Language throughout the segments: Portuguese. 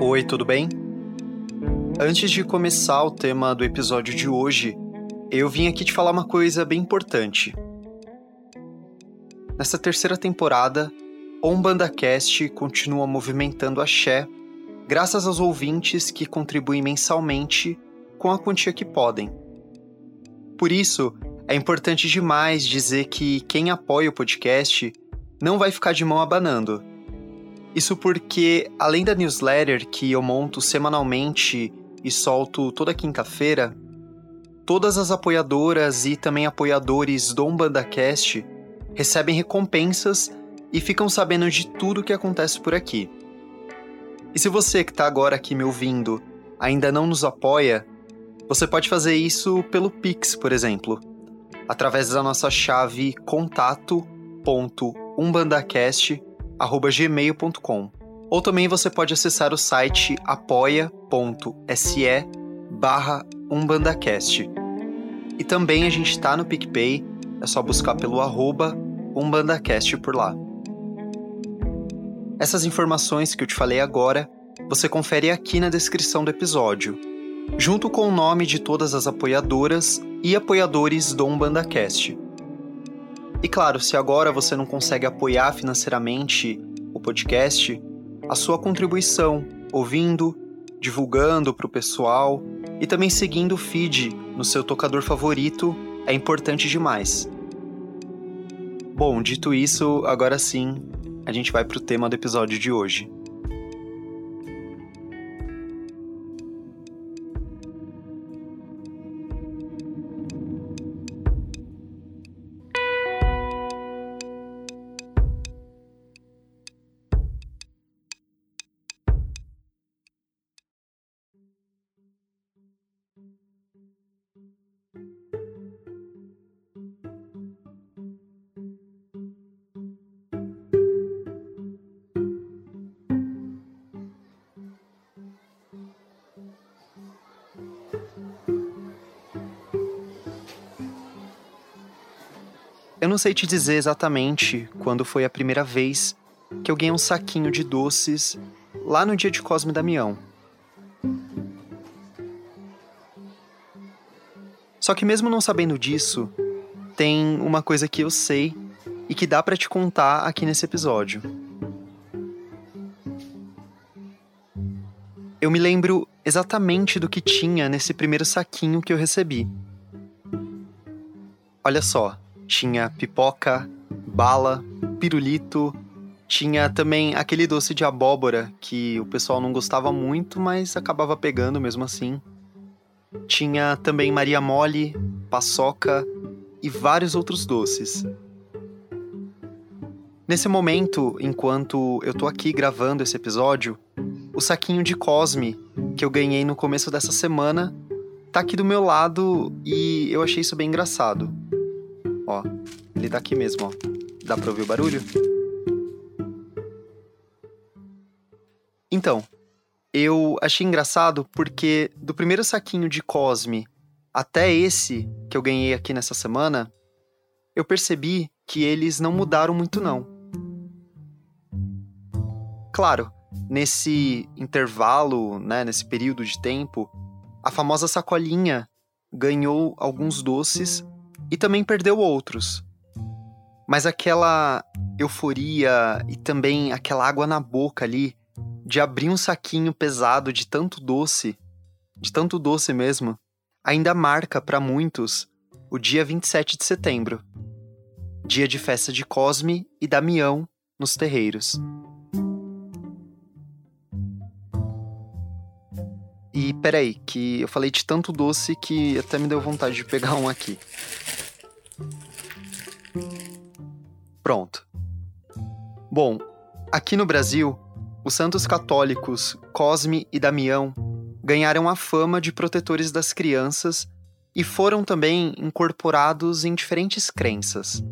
Oi, tudo bem? Antes de começar o tema do episódio de hoje, eu vim aqui te falar uma coisa bem importante. Nessa terceira temporada, o UmbandaCast continua movimentando axé graças aos ouvintes que contribuem mensalmente com a quantia que podem. Por isso, é importante demais dizer que quem apoia o podcast não vai ficar de mão abanando. Isso porque, além da newsletter que eu monto semanalmente e solto toda quinta-feira, todas as apoiadoras e também apoiadores do UmbandaCast recebem recompensas e ficam sabendo de tudo o que acontece por aqui. E se você que está agora aqui me ouvindo ainda não nos apoia, você pode fazer isso pelo Pix, por exemplo, através da nossa chave contato.umbandacast@gmail.com. Ou também você pode acessar o site apoia.se/umbandacast. E também a gente está no PicPay, é só buscar pelo @umbandacast por lá. Essas informações que eu te falei agora, você confere aqui na descrição do episódio, junto com o nome de todas as apoiadoras e apoiadores do UmbandaCast. E claro, se agora você não consegue apoiar financeiramente o podcast, a sua contribuição, ouvindo, divulgando para o pessoal e também seguindo o feed no seu tocador favorito é importante demais. Bom, dito isso, agora sim, a gente vai para o tema do episódio de hoje. Eu não sei te dizer exatamente quando foi a primeira vez que eu ganhei um saquinho de doces lá no dia de Cosme e Damião. Só que mesmo não sabendo disso, tem uma coisa que eu sei e que dá pra te contar aqui nesse episódio. Eu me lembro exatamente do que tinha nesse primeiro saquinho que eu recebi. Olha só. Tinha pipoca, bala, pirulito, tinha também aquele doce de abóbora que o pessoal não gostava muito, mas acabava pegando mesmo assim. Tinha também Maria Mole, paçoca e vários outros doces. Nesse momento, enquanto eu tô aqui gravando esse episódio, o saquinho de Cosme que eu ganhei no começo dessa semana tá aqui do meu lado e eu achei isso bem engraçado. Ó, ele tá aqui mesmo, ó. Dá pra ouvir o barulho? Então, eu achei engraçado porque do primeiro saquinho de Cosme até esse que eu ganhei aqui nessa semana, eu percebi que eles não mudaram muito não. Claro, nesse intervalo, né, nesse período de tempo, a famosa sacolinha ganhou alguns doces e também perdeu outros. Mas aquela euforia e também aquela água na boca ali, de abrir um saquinho pesado de tanto doce mesmo, ainda marca para muitos o dia 27 de setembro, dia de festa de Cosme e Damião nos terreiros. E peraí, que eu falei de tanto doce que até me deu vontade de pegar um aqui. Pronto. Bom, aqui no Brasil, os santos católicos Cosme e Damião ganharam a fama de protetores das crianças e foram também incorporados em diferentes crenças.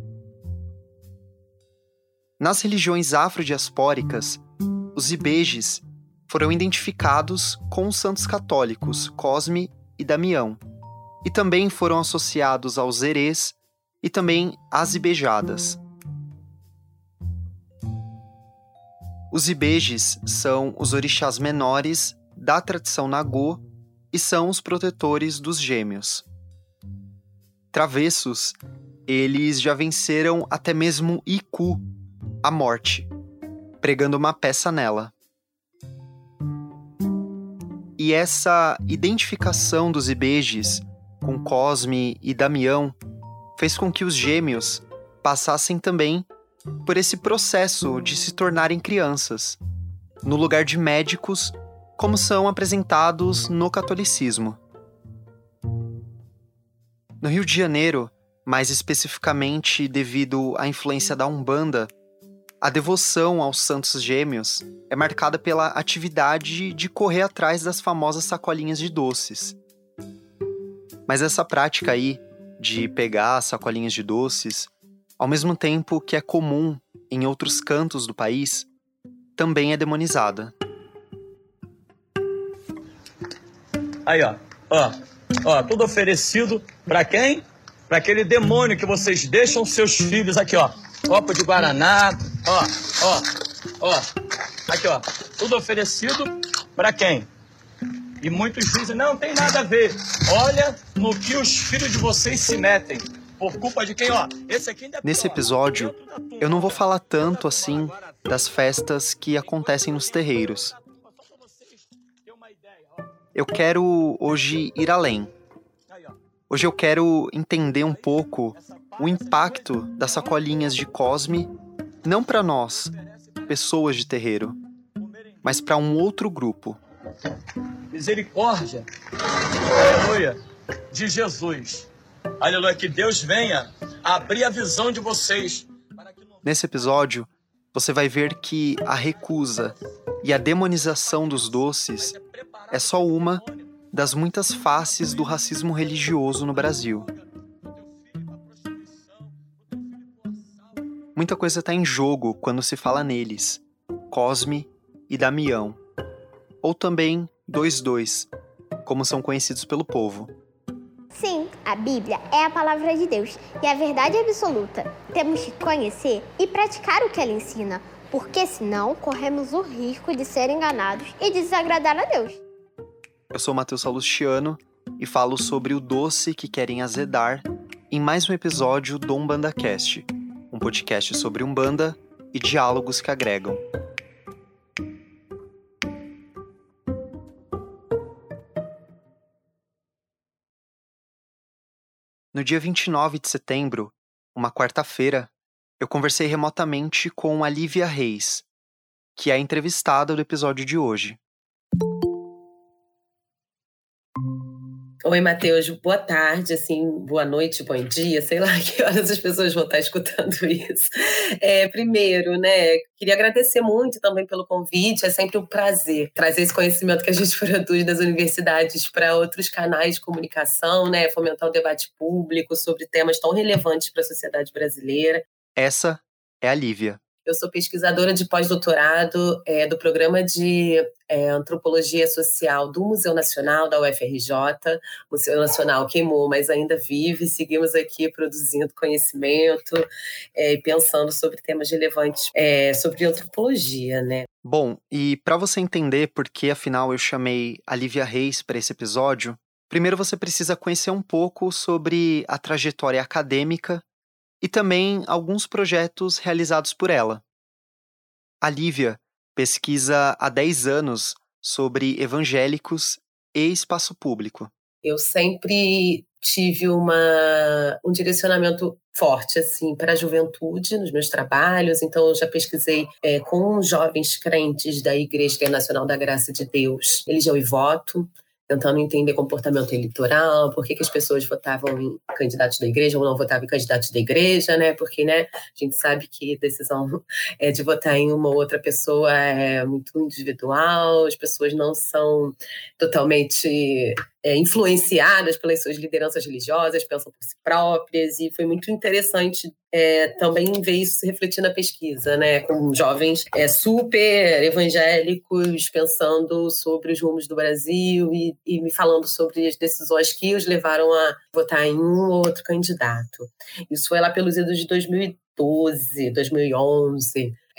Nas religiões afrodiaspóricas, os ibejes foram identificados com os santos católicos Cosme e Damião, e também foram associados aos herês e também às ibejadas. Os Ibejes são os orixás menores da tradição Nagô e são os protetores dos gêmeos. Travessos, eles já venceram até mesmo Iku, a morte, pregando uma peça nela. E essa identificação dos Ibejes com Cosme e Damião fez com que os gêmeos passassem também por esse processo de se tornarem crianças, no lugar de médicos, como são apresentados no catolicismo. No Rio de Janeiro, mais especificamente devido à influência da Umbanda, a devoção aos santos gêmeos é marcada pela atividade de correr atrás das famosas sacolinhas de doces. Mas essa prática aí, de pegar sacolinhas de doces, ao mesmo tempo que é comum em outros cantos do país, também é demonizada. Aí, tudo oferecido pra quem? Pra aquele demônio que vocês deixam seus filhos aqui, copo de guaraná, aqui, tudo oferecido pra quem? E muitos dizem, não tem nada a ver, olha no que os filhos de vocês se metem. Por culpa de quem, esse aqui ainda é pior. Nesse episódio, eu não vou falar tanto assim das festas que acontecem nos terreiros. Eu quero hoje ir além. Hoje eu quero entender um pouco o impacto das sacolinhas de Cosme, não para nós, pessoas de terreiro, mas para um outro grupo. Misericórdia, aleluia, de Jesus. Aleluia, que Deus venha abrir a visão de vocês. Nesse episódio, você vai ver que a recusa e a demonização dos doces é só uma das muitas faces do racismo religioso no Brasil. Muita coisa está em jogo quando se fala neles, Cosme e Damião, ou também 22, como são conhecidos pelo povo. Sim, a Bíblia é a palavra de Deus e a verdade absoluta. Temos que conhecer e praticar o que ela ensina, porque senão corremos o risco de ser enganados e desagradar a Deus. Eu sou Matheus Salustiano e falo sobre o doce que querem azedar em mais um episódio do UmbandaCast, um podcast sobre Umbanda e diálogos que agregam. No dia 29 de setembro, uma quarta-feira, eu conversei remotamente com a Lívia Reis, que é a entrevistada do episódio de hoje. Oi, Matheus, boa tarde, boa noite, bom dia, sei lá que horas as pessoas vão estar escutando isso. Primeiro, queria agradecer muito também pelo convite, é sempre um prazer trazer esse conhecimento que a gente produz das universidades para outros canais de comunicação, fomentar o debate público sobre temas tão relevantes para a sociedade brasileira. Essa é a Lívia. Eu sou pesquisadora de pós-doutorado do programa de Antropologia Social do Museu Nacional, da UFRJ. O Museu Nacional queimou, mas ainda vive. Seguimos aqui produzindo conhecimento e pensando sobre temas relevantes sobre antropologia, Bom, e para você entender por que, afinal, eu chamei a Lívia Reis para esse episódio, primeiro você precisa conhecer um pouco sobre a trajetória acadêmica e também alguns projetos realizados por ela. A Lívia pesquisa há 10 anos sobre evangélicos e espaço público. Eu sempre tive um direcionamento forte para a juventude nos meus trabalhos, então eu já pesquisei com jovens crentes da Igreja Internacional da Graça de Deus, religião e voto, tentando entender comportamento eleitoral, por que as pessoas votavam em candidatos da igreja ou não votavam em candidatos da igreja, porque a gente sabe que a decisão de votar em uma ou outra pessoa é muito individual, as pessoas não são totalmente influenciadas pelas suas lideranças religiosas, pensam por si próprias, e foi muito interessante também ver isso se refletir na pesquisa, com jovens super evangélicos pensando sobre os rumos do Brasil e me falando sobre as decisões que os levaram a votar em um ou outro candidato. Isso foi lá pelos idos de 2012, 2011.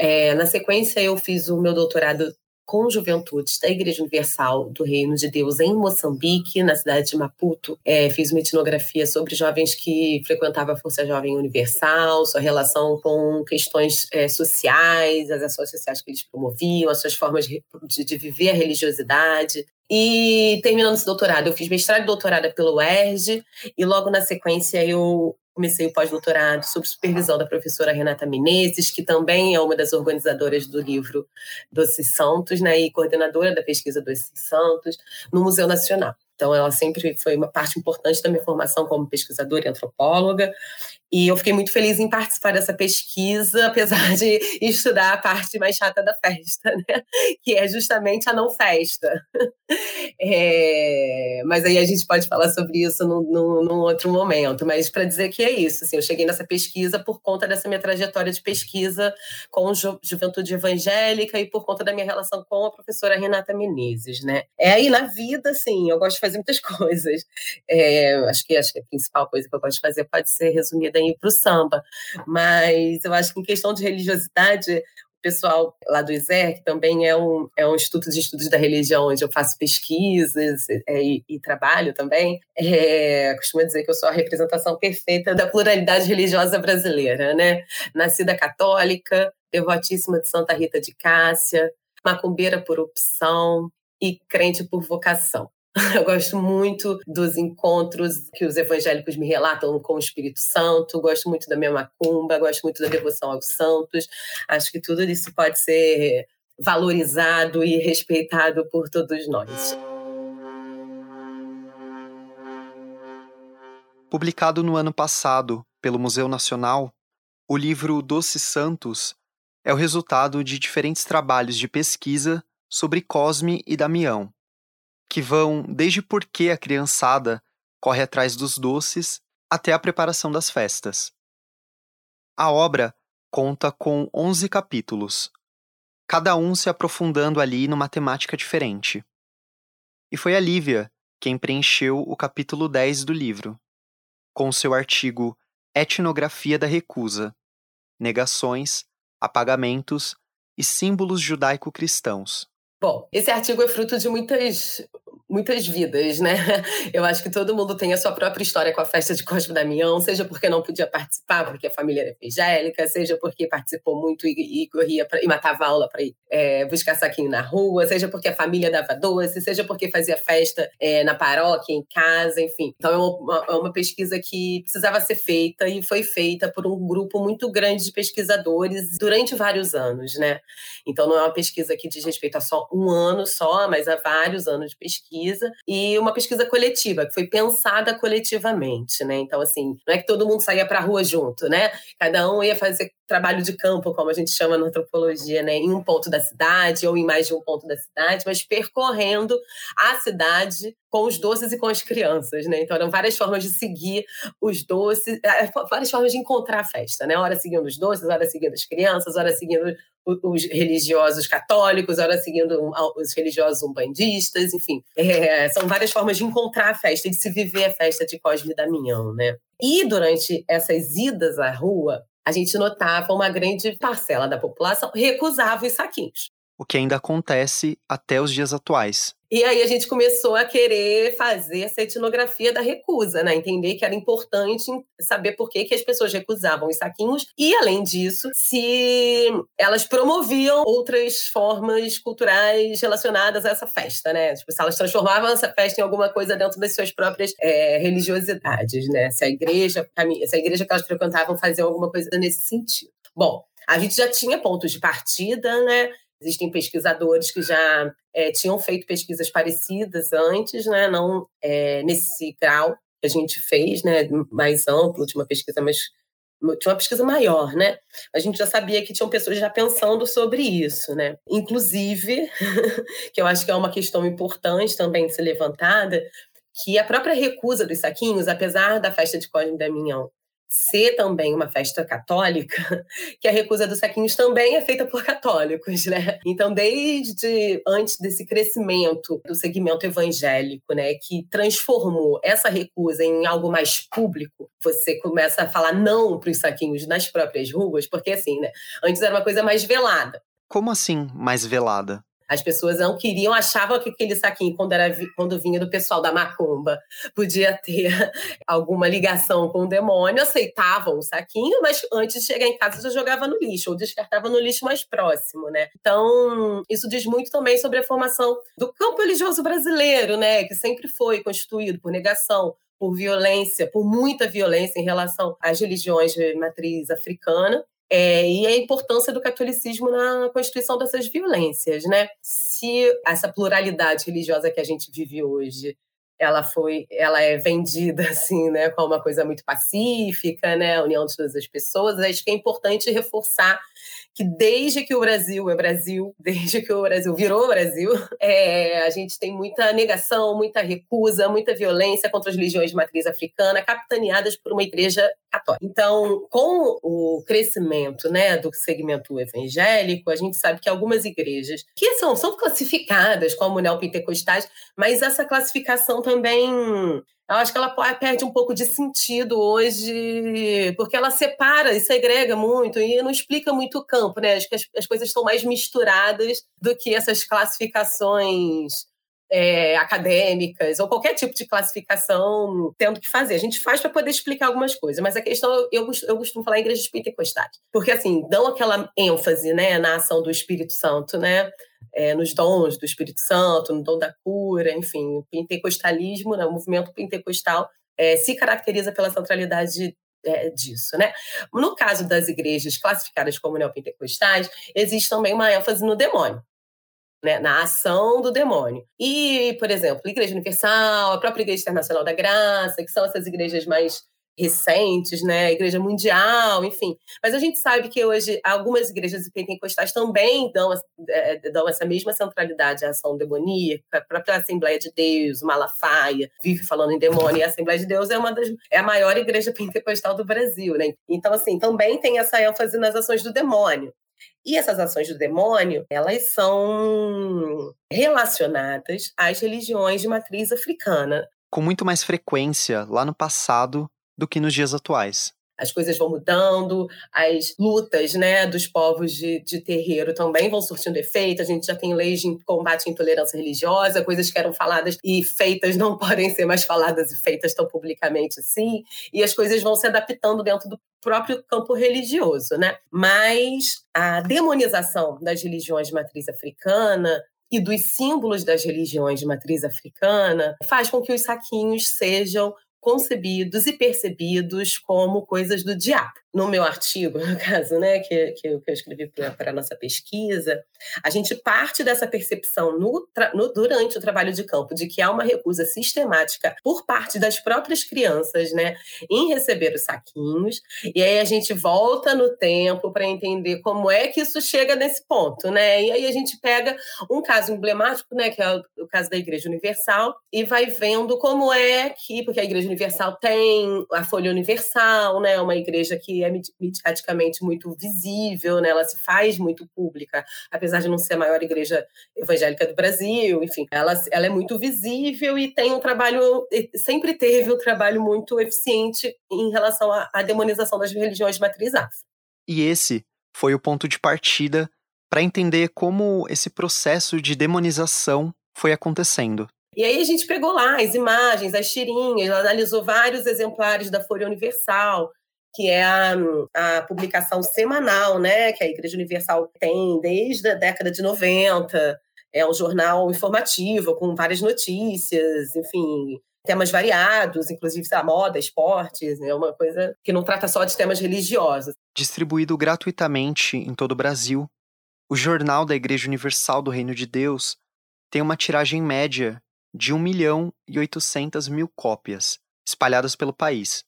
Na sequência, eu fiz o meu doutorado com juventudes da Igreja Universal do Reino de Deus em Moçambique, na cidade de Maputo. Fiz uma etnografia sobre jovens que frequentavam a Força Jovem Universal, sua relação com questões sociais, as ações sociais que eles promoviam, as suas formas de viver a religiosidade. E terminando esse doutorado, eu fiz mestrado e doutorado pelo UERJ, e logo na sequência eu comecei o pós-doutorado sob supervisão da professora Renata Menezes, que também é uma das organizadoras do livro Doces Santos, né, e coordenadora da pesquisa Doces Santos, no Museu Nacional. Então, ela sempre foi uma parte importante da minha formação como pesquisadora e antropóloga. E eu fiquei muito feliz em participar dessa pesquisa, apesar de estudar a parte mais chata da festa, né? Que é justamente a não festa. Mas aí a gente pode falar sobre isso num outro momento. Mas para dizer que é isso, assim, eu cheguei nessa pesquisa por conta dessa minha trajetória de pesquisa com juventude evangélica e por conta da minha relação com a professora Renata Menezes, né? E na vida, assim, eu gosto de fazer muitas coisas. Acho que a principal coisa que eu gosto de fazer pode ser resumida para o samba, mas eu acho que em questão de religiosidade, o pessoal lá do ISER, que também é um instituto de estudos da religião, onde eu faço pesquisas e trabalho também, costuma dizer que eu sou a representação perfeita da pluralidade religiosa brasileira, né? Nascida católica, devotíssima de Santa Rita de Cássia, macumbeira por opção e crente por vocação. Eu gosto muito dos encontros que os evangélicos me relatam com o Espírito Santo, gosto muito da minha macumba, gosto muito da devoção aos santos. Acho que tudo isso pode ser valorizado e respeitado por todos nós. Publicado no ano passado pelo Museu Nacional, o livro Doces Santos é o resultado de diferentes trabalhos de pesquisa sobre Cosme e Damião, que vão desde por que a criançada corre atrás dos doces até a preparação das festas. A obra conta com 11 capítulos, cada um se aprofundando ali numa temática diferente. E foi a Lívia quem preencheu o capítulo 10 do livro, com seu artigo Etnografia da Recusa, Negações, Apagamentos e Símbolos Judaico-Cristãos. Bom, esse artigo é fruto de muitas vidas, né? Eu acho que todo mundo tem a sua própria história com a festa de Cosme e Damião, seja porque não podia participar, porque a família era evangélica, seja porque participou muito e corria e matava aula para ir buscar saquinho na rua, seja porque a família dava doce, seja porque fazia festa na paróquia, em casa, enfim. Então é uma pesquisa que precisava ser feita e foi feita por um grupo muito grande de pesquisadores durante vários anos, né? Então não é uma pesquisa que diz respeito a só um ano só, mas a vários anos de pesquisa, e uma pesquisa coletiva, que foi pensada coletivamente, né? Então, assim, não é que todo mundo saía para a rua junto, né? Cada um ia fazer trabalho de campo, como a gente chama na antropologia, né? Em um ponto da cidade ou em mais de um ponto da cidade, mas percorrendo a cidade com os doces e com as crianças, né? Então, eram várias formas de seguir os doces, várias formas de encontrar a festa, né? Hora seguindo os doces, hora seguindo as crianças, hora seguindo os religiosos católicos, hora seguindo os religiosos umbandistas, enfim. São várias formas de encontrar a festa e de se viver a festa de Cosme e Damião, né? E durante essas idas à rua, a gente notava uma grande parcela da população recusava os saquinhos. O que ainda acontece até os dias atuais. E aí a gente começou a querer fazer essa etnografia da recusa, né? Entender que era importante saber por que as pessoas recusavam os saquinhos e, além disso, se elas promoviam outras formas culturais relacionadas a essa festa, né? Tipo, se elas transformavam essa festa em alguma coisa dentro das suas próprias religiosidades, né? Se a igreja que elas frequentavam fazia alguma coisa nesse sentido. Bom, a gente já tinha pontos de partida, né? Existem pesquisadores que já tinham feito pesquisas parecidas antes, né? Não nesse grau que a gente fez, né? Mais amplo, tinha uma pesquisa maior, né? A gente já sabia que tinham pessoas já pensando sobre isso, né? Inclusive, que eu acho que é uma questão importante também de ser levantada, que a própria recusa dos saquinhos, apesar da festa de Cosme e Damião ser também uma festa católica, que a recusa dos saquinhos também é feita por católicos, né? Então, desde antes desse crescimento do segmento evangélico, né, que transformou essa recusa em algo mais público, você começa a falar não para os saquinhos nas próprias ruas, porque assim, né, antes era uma coisa mais velada. Como assim, mais velada? As pessoas não queriam, achavam que aquele saquinho, quando vinha do pessoal da macumba, podia ter alguma ligação com o demônio, aceitavam o saquinho, mas antes de chegar em casa já jogava no lixo, ou descartava no lixo mais próximo, né? Então, isso diz muito também sobre a formação do campo religioso brasileiro, né? Que sempre foi constituído por negação, por violência, por muita violência em relação às religiões de matriz africana. E a importância do catolicismo na constituição dessas violências, né? Se essa pluralidade religiosa que a gente vive hoje, ela é vendida assim, né, como uma coisa muito pacífica, né, a união de todas as pessoas, acho que é importante reforçar que desde que o Brasil é Brasil, desde que o Brasil virou Brasil, a gente tem muita negação, muita recusa, muita violência contra as religiões de matriz africana, capitaneadas por uma igreja católica. Então, com o crescimento, né, do segmento evangélico, a gente sabe que algumas igrejas que são classificadas como neopentecostais, mas essa classificação também, eu acho que ela perde um pouco de sentido hoje, porque ela separa e segrega muito e não explica muito o campo, né? Acho que as coisas estão mais misturadas do que essas classificações acadêmicas ou qualquer tipo de classificação tendo que fazer. A gente faz para poder explicar algumas coisas, mas a questão, eu costumo falar em igrejas pentecostais, porque assim, dão aquela ênfase, né, na ação do Espírito Santo, né? Nos dons do Espírito Santo, no dom da cura, enfim, o pentecostalismo, né, o movimento pentecostal se caracteriza pela centralidade disso, né? No caso das igrejas classificadas como neopentecostais, existe também uma ênfase no demônio, né, na ação do demônio. E, por exemplo, a Igreja Universal, a própria Igreja Internacional da Graça, que são essas igrejas mais recentes, né, a Igreja Mundial, enfim. Mas a gente sabe que hoje algumas igrejas pentecostais também dão essa mesma centralidade à ação demoníaca. A própria Assembleia de Deus, Malafaia, vive falando em demônio, e a Assembleia de Deus é a maior igreja pentecostal do Brasil, né? Então, assim, também tem essa ênfase nas ações do demônio. E essas ações do demônio, elas são relacionadas às religiões de matriz africana. Com muito mais frequência lá no passado do que nos dias atuais. As coisas vão mudando, as lutas, né, dos povos de terreiro também vão surtindo efeito. A gente já tem leis de combate à intolerância religiosa, coisas que eram faladas e feitas não podem ser mais faladas e feitas tão publicamente assim. E as coisas vão se adaptando dentro do próprio campo religioso, né? Mas a demonização das religiões de matriz africana e dos símbolos das religiões de matriz africana faz com que os saquinhos sejam concebidos e percebidos como coisas do diabo. No meu artigo, no caso, né, que eu escrevi para a nossa pesquisa, a gente parte dessa percepção durante o trabalho de campo de que há uma recusa sistemática por parte das próprias crianças, né, em receber os saquinhos, e aí a gente volta no tempo para entender como é que isso chega nesse ponto, né, e aí a gente pega um caso emblemático, né, que é o caso da Igreja Universal, e vai vendo como é que, porque a Igreja Universal tem a Folha Universal, né, uma igreja que é mediaticamente muito visível, né? Ela se faz muito pública, apesar de não ser a maior igreja evangélica do Brasil, enfim, ela é muito visível e tem um trabalho, sempre teve um trabalho muito eficiente em relação à demonização das religiões de matriz afro. E esse foi o ponto de partida para entender como esse processo de demonização foi acontecendo. E aí a gente pegou lá as imagens, as tirinhas, analisou vários exemplares da Folha Universal, que é a publicação semanal, né, que a Igreja Universal tem desde a década de 90. É um jornal informativo, com várias notícias, enfim, temas variados, inclusive moda, esportes, é uma coisa que não trata só de temas religiosos. Distribuído gratuitamente em todo o Brasil, o Jornal da Igreja Universal do Reino de Deus tem uma tiragem média de 1.800.000 cópias, espalhadas pelo país.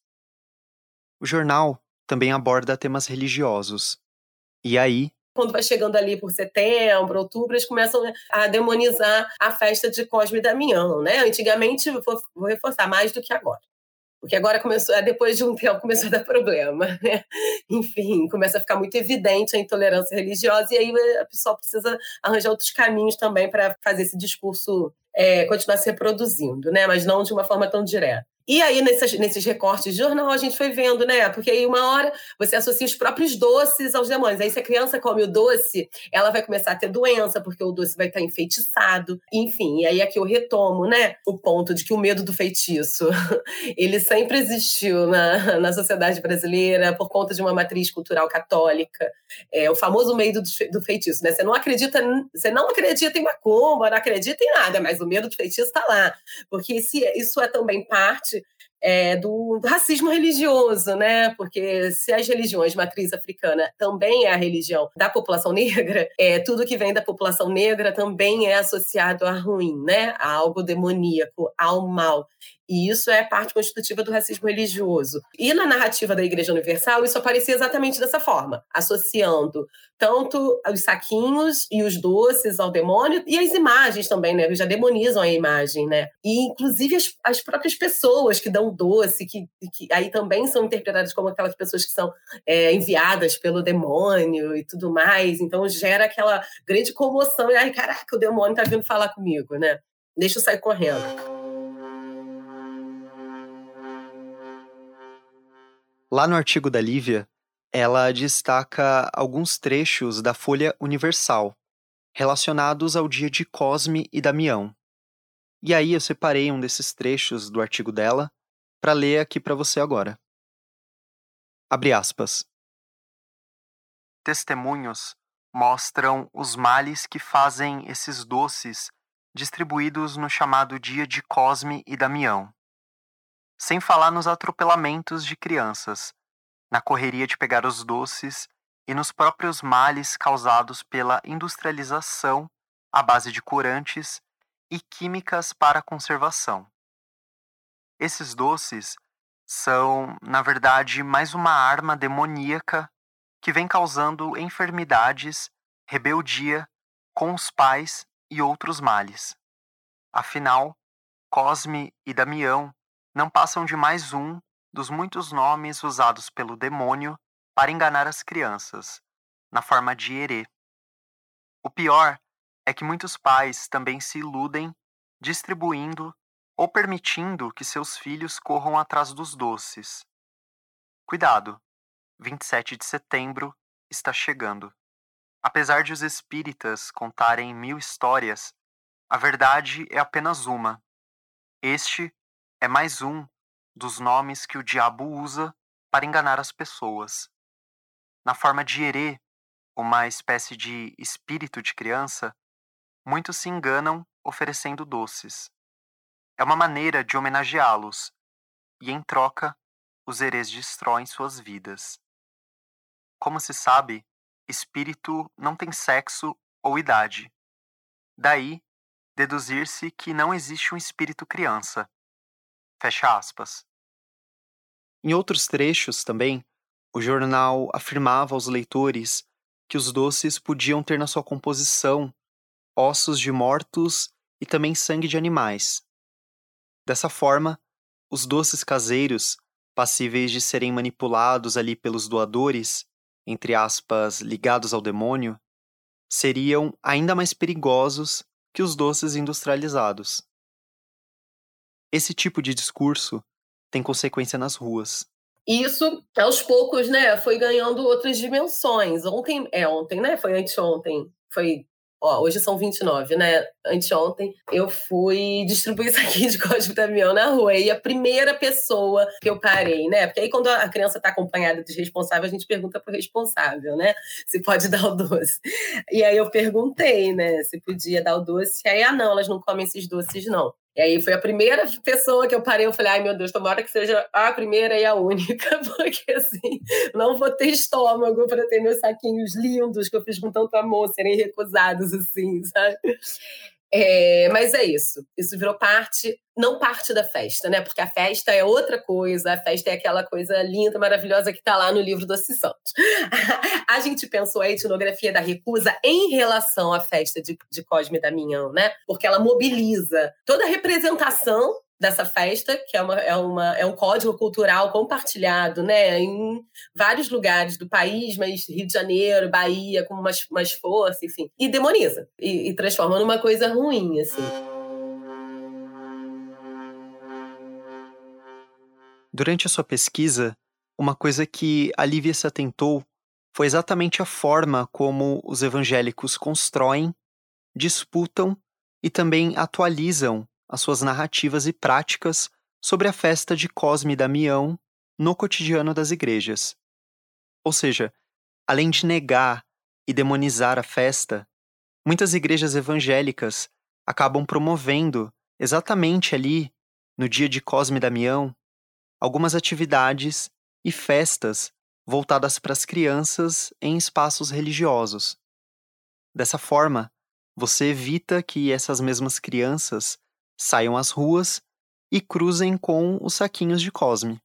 O jornal também aborda temas religiosos. E aí, quando vai chegando ali por setembro, outubro, eles começam a demonizar a festa de Cosme e Damião, né? Antigamente, vou reforçar, mais do que agora. Porque agora depois de um tempo, começou a dar problema, né? Enfim, começa a ficar muito evidente a intolerância religiosa e aí a pessoa precisa arranjar outros caminhos também para fazer esse discurso continuar se reproduzindo, né? Mas não de uma forma tão direta. E aí, nesses recortes de jornal, a gente foi vendo, né? Porque aí, uma hora, você associa os próprios doces aos demônios. Aí, se a criança come o doce, ela vai começar a ter doença, porque o doce vai estar enfeitiçado. Enfim, e aí aqui eu retomo, né? O ponto de que o medo do feitiço, ele sempre existiu na sociedade brasileira por conta de uma matriz cultural católica. O famoso medo do feitiço, né? Você não acredita em macumba, não acredita em nada, mas o medo do feitiço está lá. Porque isso é também parte do racismo religioso, né? Porque se as religiões de matriz africana também é a religião da população negra, tudo que vem da população negra também é associado a ruim, né? A algo demoníaco, ao mal. E isso é parte constitutiva do racismo religioso. E na narrativa da Igreja Universal, isso aparecia exatamente dessa forma, associando tanto os saquinhos e os doces ao demônio, e as imagens também, né? Já demonizam a imagem, né? E, inclusive, as próprias pessoas que dão doce, que aí também são interpretadas como aquelas pessoas que são enviadas pelo demônio e tudo mais. Então, gera aquela grande comoção. E, ai, caraca, o demônio tá vindo falar comigo, né? Deixa eu sair correndo. Lá no artigo da Lívia, ela destaca alguns trechos da Folha Universal, relacionados ao dia de Cosme e Damião. E aí eu separei um desses trechos do artigo dela para ler aqui para você agora. Abre aspas. Testemunhos mostram os males que fazem esses doces distribuídos no chamado dia de Cosme e Damião. Sem falar nos atropelamentos de crianças, na correria de pegar os doces e nos próprios males causados pela industrialização à base de corantes e químicas para conservação. Esses doces são, na verdade, mais uma arma demoníaca que vem causando enfermidades, rebeldia com os pais e outros males. Afinal, Cosme e Damião não passam de mais um dos muitos nomes usados pelo demônio para enganar as crianças, na forma de herê. O pior é que muitos pais também se iludem distribuindo ou permitindo que seus filhos corram atrás dos doces. Cuidado, 27 de setembro está chegando. Apesar de os espíritas contarem 1000 histórias, a verdade é apenas uma. Este é mais um dos nomes que o diabo usa para enganar as pessoas. Na forma de herê, uma espécie de espírito de criança, muitos se enganam oferecendo doces. É uma maneira de homenageá-los, e em troca, os herês destroem suas vidas. Como se sabe, espírito não tem sexo ou idade. Daí, deduzir-se que não existe um espírito criança. Fecha aspas. Em outros trechos também, o jornal afirmava aos leitores que os doces podiam ter na sua composição ossos de mortos e também sangue de animais. Dessa forma, os doces caseiros, passíveis de serem manipulados ali pelos doadores, entre aspas, ligados ao demônio, seriam ainda mais perigosos que os doces industrializados. Esse tipo de discurso tem consequência nas ruas. Isso, aos poucos, né, foi ganhando outras dimensões. Ontem, né? Foi anteontem. Hoje são 29, né? Anteontem, eu fui distribuir isso aqui de Cosme e Damião na rua. E a primeira pessoa que eu parei, né? Porque aí quando a criança está acompanhada dos responsáveis, a gente pergunta pro responsável, né? Se pode dar o doce. E aí eu perguntei, né? Se podia dar o doce. E aí, não, elas não comem esses doces, não. E aí foi a primeira pessoa que eu parei, eu falei, ai meu Deus, tomara que seja a primeira e a única, porque assim, não vou ter estômago para ter meus saquinhos lindos que eu fiz com tanto amor serem recusados, assim, sabe? Mas é isso virou não parte da festa, né? Porque a festa é outra coisa, a festa é aquela coisa linda, maravilhosa que está lá no livro do Assis Santos. A gente pensou a etnografia da recusa em relação à festa de Cosme e Damião, né? Porque ela mobiliza toda a representação dessa festa, que é um código cultural compartilhado, né, em vários lugares do país, mas Rio de Janeiro, Bahia, com mais força, enfim, e demoniza, e transforma numa coisa ruim, assim. Durante a sua pesquisa, uma coisa que a Lívia se atentou foi exatamente a forma como os evangélicos constroem, disputam e também atualizam as suas narrativas e práticas sobre a festa de Cosme e Damião no cotidiano das igrejas. Ou seja, além de negar e demonizar a festa, muitas igrejas evangélicas acabam promovendo, exatamente ali, no dia de Cosme e Damião, algumas atividades e festas voltadas para as crianças em espaços religiosos. Dessa forma, você evita que essas mesmas crianças saiam às ruas e cruzem com os saquinhos de Cosme.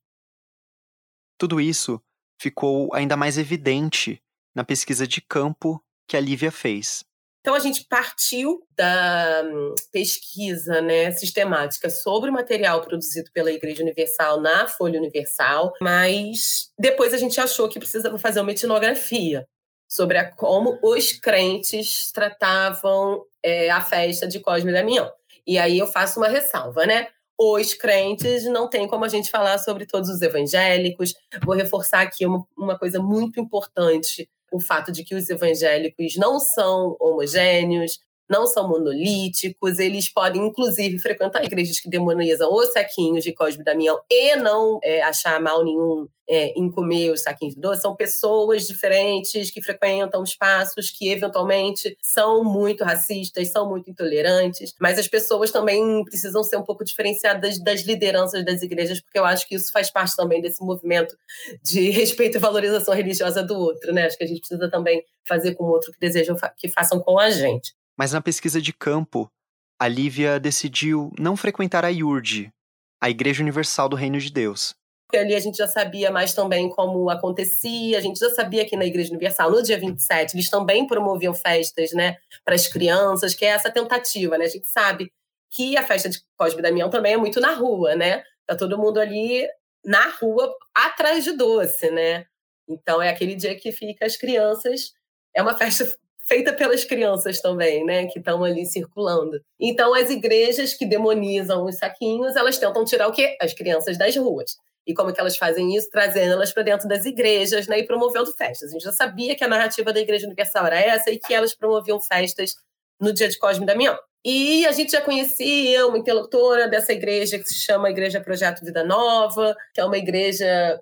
Tudo isso ficou ainda mais evidente na pesquisa de campo que a Lívia fez. Então, a gente partiu da pesquisa, né, sistemática sobre o material produzido pela Igreja Universal na Folha Universal, mas depois a gente achou que precisava fazer uma etnografia sobre como os crentes tratavam a festa de Cosme e Damião. E aí eu faço uma ressalva, né? Os crentes, não tem como a gente falar sobre todos os evangélicos. Vou reforçar aqui uma coisa muito importante, o fato de que os evangélicos não são homogêneos, não são monolíticos, eles podem, inclusive, frequentar igrejas que demonizam os saquinhos de Cosme e Damião e não achar mal nenhum em comer os saquinhos de doce. São pessoas diferentes que frequentam espaços que, eventualmente, são muito racistas, são muito intolerantes, mas as pessoas também precisam ser um pouco diferenciadas das lideranças das igrejas, porque eu acho que isso faz parte também desse movimento de respeito e valorização religiosa do outro, né? Acho que a gente precisa também fazer com o outro que desejam que façam com a gente. Mas na pesquisa de campo, a Lívia decidiu não frequentar a IURD, a Igreja Universal do Reino de Deus. Porque ali a gente já sabia mais também como acontecia, a gente já sabia que na Igreja Universal, no dia 27, eles também promoviam festas, né, para as crianças, que é essa tentativa, né? A gente sabe que a festa de Cosme e Damião também é muito na rua, né? Tá todo mundo ali na rua atrás de doce, né? Então é aquele dia que fica as crianças, é uma festa feita pelas crianças também, né, que estão ali circulando. Então, as igrejas que demonizam os saquinhos, elas tentam tirar o quê? As crianças das ruas. E como é que elas fazem isso? Trazendo elas para dentro das igrejas, né, e promovendo festas. A gente já sabia que a narrativa da Igreja Universal era essa e que elas promoviam festas no dia de Cosme e Damião. E a gente já conhecia uma interlocutora dessa igreja que se chama Igreja Projeto Vida Nova, que é uma igreja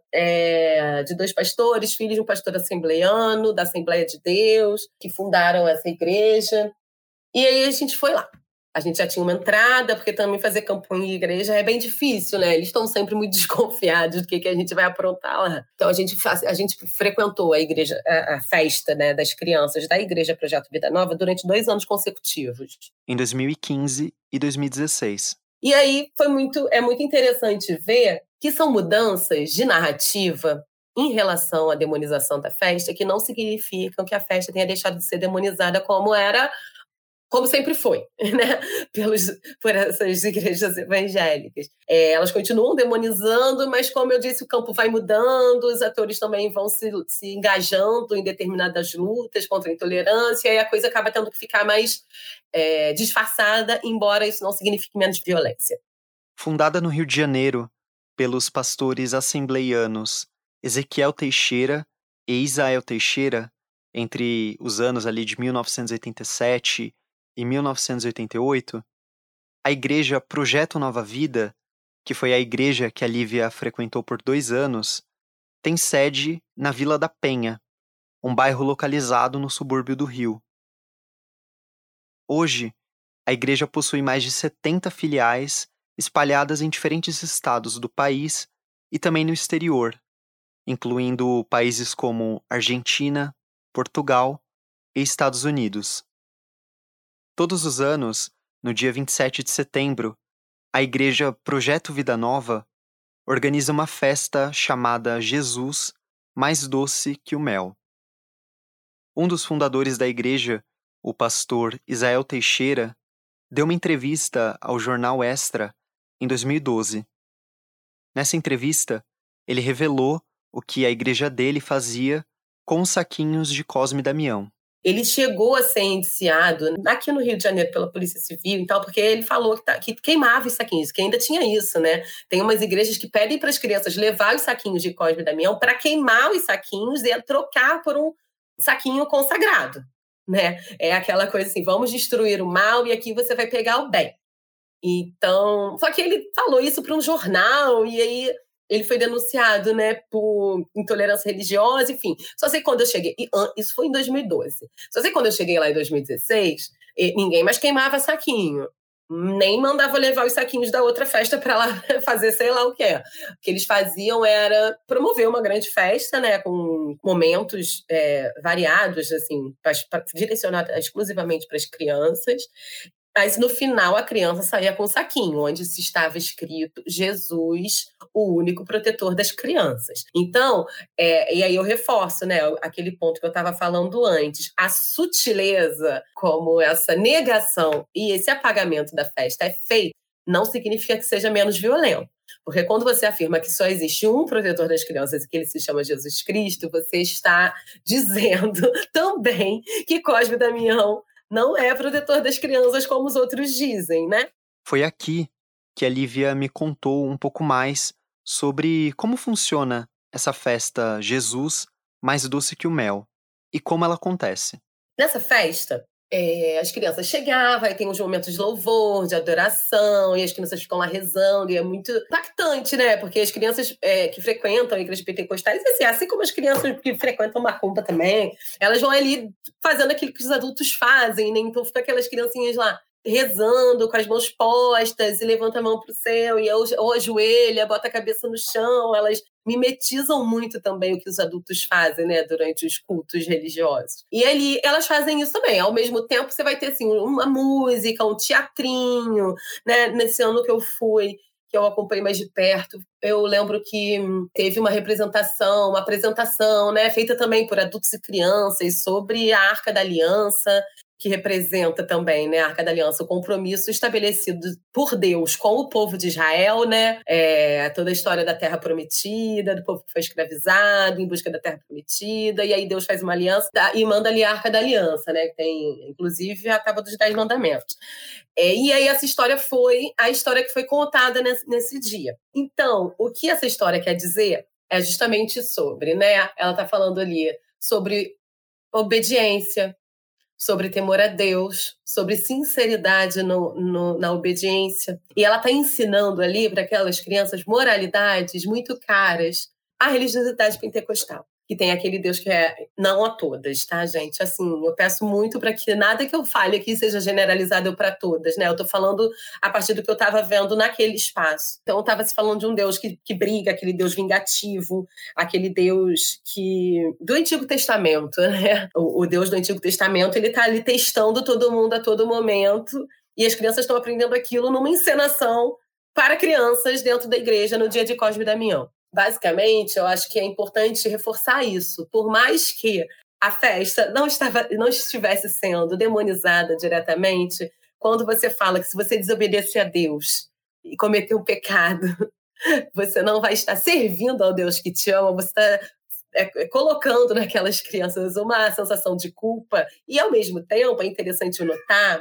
de 2 pastores, filhos de um pastor assembleiano, da Assembleia de Deus, que fundaram essa igreja. E aí a gente foi lá. A gente já tinha uma entrada, porque também fazer campanha em igreja é bem difícil, né? Eles estão sempre muito desconfiados do que a gente vai aprontar lá. Então a gente frequentou a igreja, a festa, né, das crianças da Igreja Projeto Vida Nova durante 2 anos consecutivos. Em 2015 e 2016. E aí é muito interessante ver que são mudanças de narrativa em relação à demonização da festa que não significam que a festa tenha deixado de ser demonizada como sempre foi, né? Por essas igrejas evangélicas. Elas continuam demonizando, mas, como eu disse, o campo vai mudando, os atores também vão se engajando em determinadas lutas contra a intolerância, e a coisa acaba tendo que ficar mais disfarçada, embora isso não signifique menos violência. Fundada no Rio de Janeiro pelos pastores assembleianos Ezequiel Teixeira e Isael Teixeira, entre os anos ali de 1987 e 1988, a igreja Projeto Nova Vida, que foi a igreja que a Lívia frequentou por 2 anos, tem sede na Vila da Penha, um bairro localizado no subúrbio do Rio. Hoje, a igreja possui mais de 70 filiais espalhadas em diferentes estados do país e também no exterior, incluindo países como Argentina, Portugal e Estados Unidos. Todos os anos, no dia 27 de setembro, a igreja Projeto Vida Nova organiza uma festa chamada Jesus Mais Doce que o Mel. Um dos fundadores da igreja, o pastor Isael Teixeira, deu uma entrevista ao jornal Extra em 2012. Nessa entrevista, ele revelou o que a igreja dele fazia com os saquinhos de Cosme e Damião. Ele chegou a ser indiciado aqui no Rio de Janeiro pela Polícia Civil e tal, porque ele falou que queimava os saquinhos, que ainda tinha isso, né? Tem umas igrejas que pedem para as crianças levar os saquinhos de Cosme e Damião para queimar os saquinhos e trocar por um saquinho consagrado, né? É aquela coisa assim, vamos destruir o mal e aqui você vai pegar o bem. Então, só que ele falou isso para um jornal e aí ele foi denunciado, né, por intolerância religiosa, enfim. Só sei quando eu cheguei, isso foi em 2012. Só sei quando eu cheguei lá em 2016, ninguém mais queimava saquinho. Nem mandava levar os saquinhos da outra festa para lá fazer sei lá o que é. O que eles faziam era promover uma grande festa, né, com momentos variados, assim, direcionados exclusivamente para as crianças. Mas no final a criança saía com um saquinho, onde se estava escrito Jesus, o único protetor das crianças. Então, e aí eu reforço, né, aquele ponto que eu estava falando antes. A sutileza, como essa negação e esse apagamento da festa é feito, não significa que seja menos violento. Porque quando você afirma que só existe um protetor das crianças e que ele se chama Jesus Cristo, você está dizendo também que Cosme e Damião não é protetor das crianças como os outros dizem, né? Foi aqui que a Lívia me contou um pouco mais sobre como funciona essa festa Jesus mais doce que o mel e como ela acontece. Nessa festa, as crianças chegavam, aí tem uns momentos de louvor, de adoração, e as crianças ficam lá rezando, e é muito impactante, né? Porque as crianças que frequentam a igreja pentecostais, assim como as crianças que frequentam macumba também, elas vão ali fazendo aquilo que os adultos fazem, né? Então ficam aquelas criancinhas lá rezando com as mãos postas e levanta a mão para o céu e ou ajoelha, bota a cabeça no chão, elas mimetizam muito também o que os adultos fazem, né, durante os cultos religiosos. E ali elas fazem isso também. Ao mesmo tempo, você vai ter assim, uma música, um teatrinho, né? Nesse ano que eu fui, que eu acompanhei mais de perto, eu lembro que teve uma apresentação, né, feita também por adultos e crianças sobre a Arca da Aliança, que representa também, né, a Arca da Aliança, o compromisso estabelecido por Deus com o povo de Israel, né, toda a história da Terra Prometida, do povo que foi escravizado em busca da Terra Prometida, e aí Deus faz uma aliança e manda ali a Arca da Aliança, né, que tem, inclusive, a Tábua dos 10 Mandamentos. E aí essa história foi a história que foi contada nesse dia. Então, o que essa história quer dizer é justamente sobre, né, ela está falando ali sobre obediência, sobre temor a Deus, sobre sinceridade na obediência. E ela está ensinando ali para aquelas crianças moralidades muito caras à religiosidade pentecostal, que tem aquele Deus que não a todas, tá, gente? Assim, eu peço muito para que nada que eu fale aqui seja generalizado para todas, né? Eu estou falando a partir do que eu estava vendo naquele espaço. Então, estava se falando de um Deus que briga, aquele Deus vingativo, aquele Deus do Antigo Testamento, né? O Deus do Antigo Testamento, ele está ali testando todo mundo a todo momento, e as crianças estão aprendendo aquilo numa encenação para crianças dentro da igreja no dia de Cosme e Damião. Basicamente, eu acho que é importante reforçar isso. Por mais que a festa não estivesse sendo demonizada diretamente, quando você fala que se você desobedecer a Deus e cometer um pecado, você não vai estar servindo ao Deus que te ama, você está colocando naquelas crianças uma sensação de culpa. E, ao mesmo tempo, é interessante notar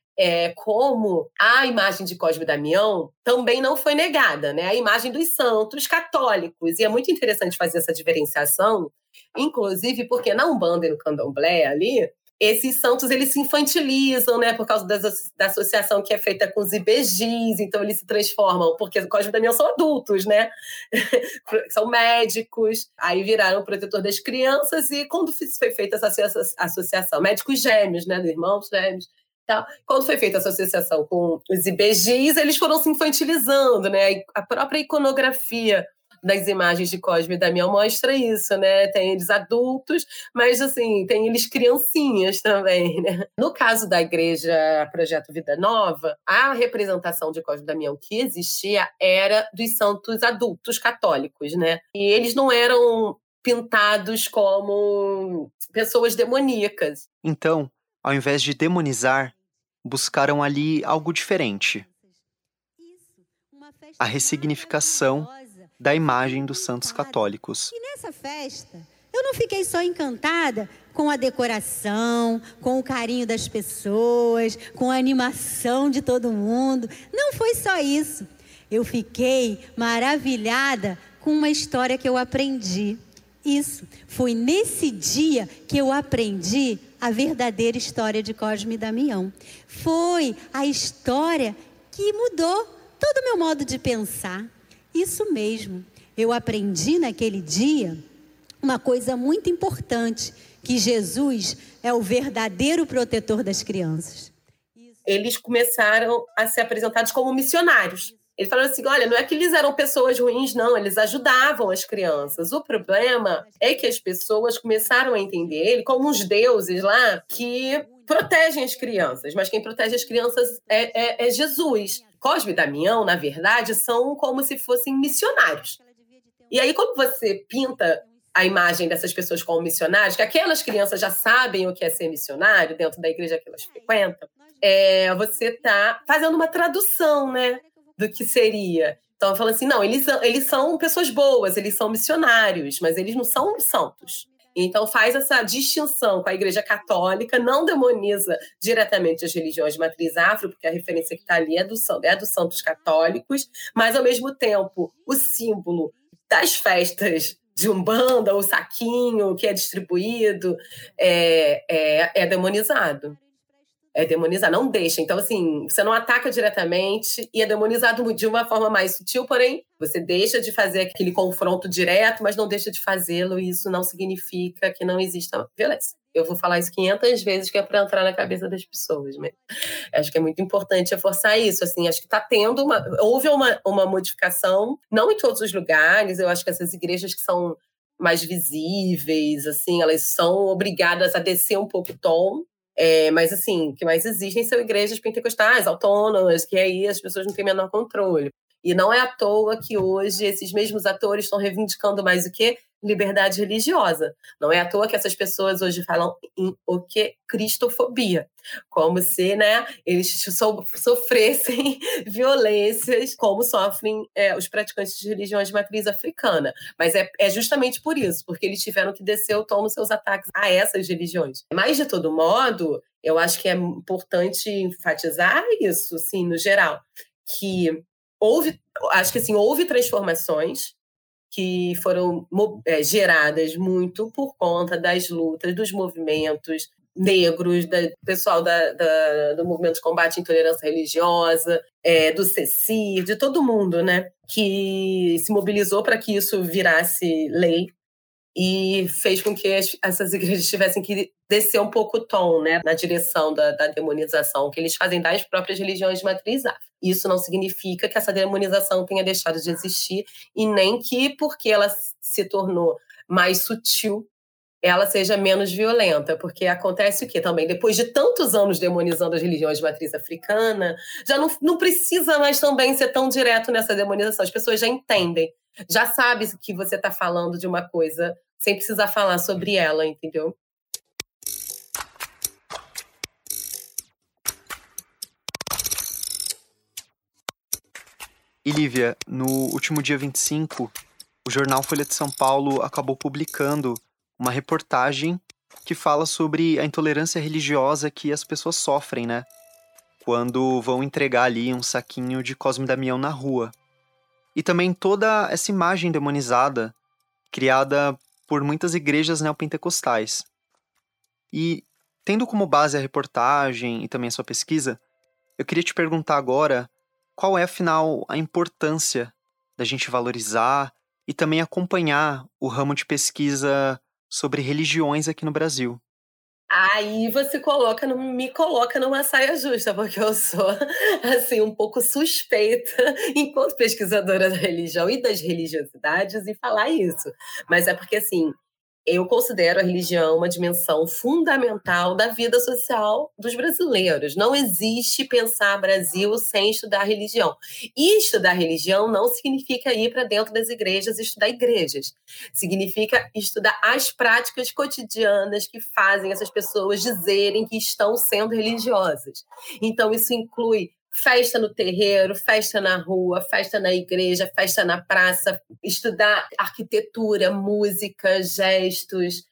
como a imagem de Cosme e Damião também não foi negada, né? A imagem dos santos católicos. E é muito interessante fazer essa diferenciação, inclusive porque na Umbanda e no Candomblé ali, esses santos eles se infantilizam, né? Por causa da associação que é feita com os IBGs, então eles se transformam, porque Cosme e Damião são adultos, né? São médicos, aí viraram o protetor das crianças, e quando foi feita essa associação, médicos gêmeos, né? Irmãos gêmeos, quando foi feita a associação com os IBGs, eles foram se infantilizando, né? A própria iconografia das imagens de Cosme e Damião mostra isso, né? Tem eles adultos, mas assim, tem eles criancinhas também, né? No caso da igreja Projeto Vida Nova, a representação de Cosme e Damião que existia era dos santos adultos católicos, né? E eles não eram pintados como pessoas demoníacas. Então, ao invés de demonizar, buscaram ali algo diferente. a ressignificação da imagem dos santos católicos. E nessa festa, eu não fiquei só encantada com a decoração, com o carinho das pessoas, com a animação de todo mundo. Não foi só isso. Eu fiquei maravilhada com uma história que eu aprendi. Isso, foi nesse dia que eu aprendi a verdadeira história de Cosme e Damião. Foi a história que mudou todo o meu modo de pensar. Isso mesmo, eu aprendi naquele dia uma coisa muito importante, que Jesus é o verdadeiro protetor das crianças. Eles começaram a ser apresentados como missionários. Eles falaram assim, olha, não é que eles eram pessoas ruins, não, eles ajudavam as crianças. O problema é que as pessoas começaram a entender ele como uns deuses lá que protegem as crianças, mas quem protege as crianças é Jesus. Cosme e Damião, na verdade, são como se fossem missionários. E aí, quando você pinta a imagem dessas pessoas como missionários, que aquelas crianças já sabem o que é ser missionário dentro da igreja que elas frequentam, você está fazendo uma tradução, né, do que seria. Então, falando assim, não, eles são pessoas boas, eles são missionários, mas eles não são santos. Então, faz essa distinção com a Igreja Católica, não demoniza diretamente as religiões de matriz afro, porque a referência que está ali é dos santos católicos, mas, ao mesmo tempo, o símbolo das festas de Umbanda, o saquinho que é distribuído, é demonizado. É demonizar, não deixa. Então, assim, você não ataca diretamente e é demonizado de uma forma mais sutil, porém, você deixa de fazer aquele confronto direto, mas não deixa de fazê-lo, e isso não significa que não exista violência. Eu vou falar isso 500 vezes, que é para entrar na cabeça das pessoas, mas acho que é muito importante reforçar isso, assim, acho que está tendo houve uma modificação, não em todos os lugares, eu acho que essas igrejas que são mais visíveis, assim, elas são obrigadas a descer um pouco o tom. Mas, assim, o que mais existem são igrejas pentecostais, autônomas, que aí as pessoas não têm o menor controle. E não é à toa que hoje esses mesmos atores estão reivindicando mais o quê? Liberdade religiosa. Não é à toa que essas pessoas hoje falam em o que? Cristofobia. Como se, né, eles sofressem violências como sofrem os praticantes de religiões de matriz africana. Mas é justamente por isso, porque eles tiveram que descer o tom nos seus ataques a essas religiões. Mas, de todo modo, eu acho que é importante enfatizar isso, assim, no geral, que houve transformações que foram geradas muito por conta das lutas, dos movimentos negros, do pessoal do movimento de combate à intolerância religiosa, do CECI, de todo mundo, né, que se mobilizou para que isso virasse lei e fez com que essas igrejas tivessem que descer um pouco o tom, né, na direção da demonização que eles fazem das próprias religiões de matriz afro. Isso não significa que essa demonização tenha deixado de existir e nem que, porque ela se tornou mais sutil, ela seja menos violenta, porque acontece o quê também? Depois de tantos anos demonizando as religiões de matriz africana, já não precisa mais também ser tão direto nessa demonização. As pessoas já entendem, já sabem que você está falando de uma coisa sem precisar falar sobre ela, entendeu? E Lívia, no último dia 25, o jornal Folha de São Paulo acabou publicando uma reportagem que fala sobre a intolerância religiosa que as pessoas sofrem, né? Quando vão entregar ali um saquinho de Cosme e Damião na rua. E também toda essa imagem demonizada criada por muitas igrejas neopentecostais. E, tendo como base a reportagem e também a sua pesquisa, eu queria te perguntar agora qual é, afinal, a importância da gente valorizar e também acompanhar o ramo de pesquisa sobre religiões aqui no Brasil. Aí você me coloca numa saia justa, porque eu sou, assim, um pouco suspeita, enquanto pesquisadora da religião e das religiosidades, e falar isso. Mas é porque, assim, eu considero a religião uma dimensão fundamental da vida social dos brasileiros. Não existe pensar Brasil sem estudar religião. E estudar religião não significa ir para dentro das igrejas e estudar igrejas. Significa estudar as práticas cotidianas que fazem essas pessoas dizerem que estão sendo religiosas. Então, isso inclui festa no terreiro, festa na rua, festa na igreja, festa na praça, estudar arquitetura, música, gestos,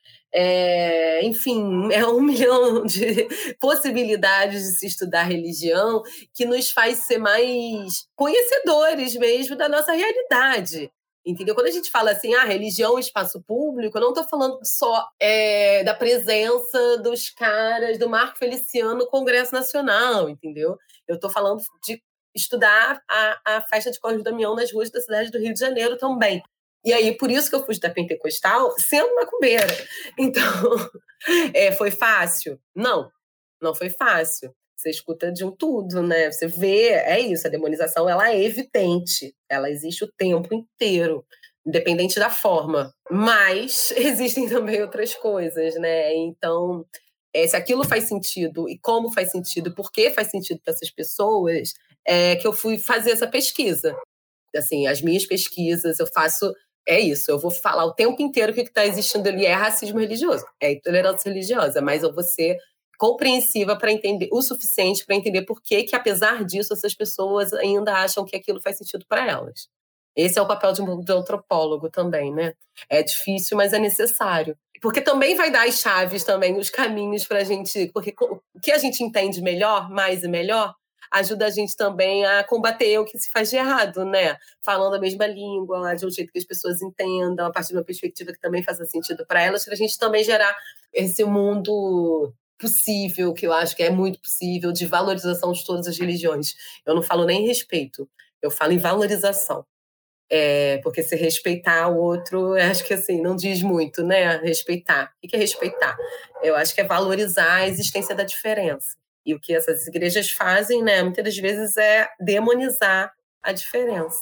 enfim, é 1 milhão de possibilidades de se estudar religião que nos faz ser mais conhecedores mesmo da nossa realidade. Entendeu? Quando a gente fala assim, religião é espaço público, eu não estou falando só da presença dos caras do Marco Feliciano no Congresso Nacional, entendeu? Eu estou falando de estudar a festa de Cosme Damião nas ruas da cidade do Rio de Janeiro também. E aí, por isso que eu fui da Pentecostal sendo macumbeira. Então, foi fácil? Não foi fácil. Você escuta de um tudo, né? Você vê, é isso, a demonização ela é evidente, ela existe o tempo inteiro, independente da forma. Mas existem também outras coisas, né? Então, se aquilo faz sentido e como faz sentido, por que faz sentido para essas pessoas, que eu fui fazer essa pesquisa. Assim, as minhas pesquisas, eu faço... É isso, eu vou falar o tempo inteiro que o que está existindo ali é racismo religioso, é intolerância religiosa, mas eu vou ser compreensiva para entender o suficiente para entender por que, apesar disso, essas pessoas ainda acham que aquilo faz sentido para elas. Esse é o papel de um antropólogo também, né? É difícil, mas é necessário. Porque também vai dar as chaves também, os caminhos para a gente... Porque o que a gente entende melhor, mais e melhor, ajuda a gente também a combater o que se faz de errado, né? Falando a mesma língua, de um jeito que as pessoas entendam, a partir de uma perspectiva que também faça sentido para elas, para a gente também gerar esse mundo possível, que eu acho que é muito possível, de valorização de todas as religiões. Eu não falo nem em respeito, eu falo em valorização. Porque se respeitar o outro, eu acho que assim, não diz muito, né? Respeitar. O que é respeitar? Eu acho que é valorizar a existência da diferença. E o que essas igrejas fazem, né, muitas das vezes é demonizar a diferença.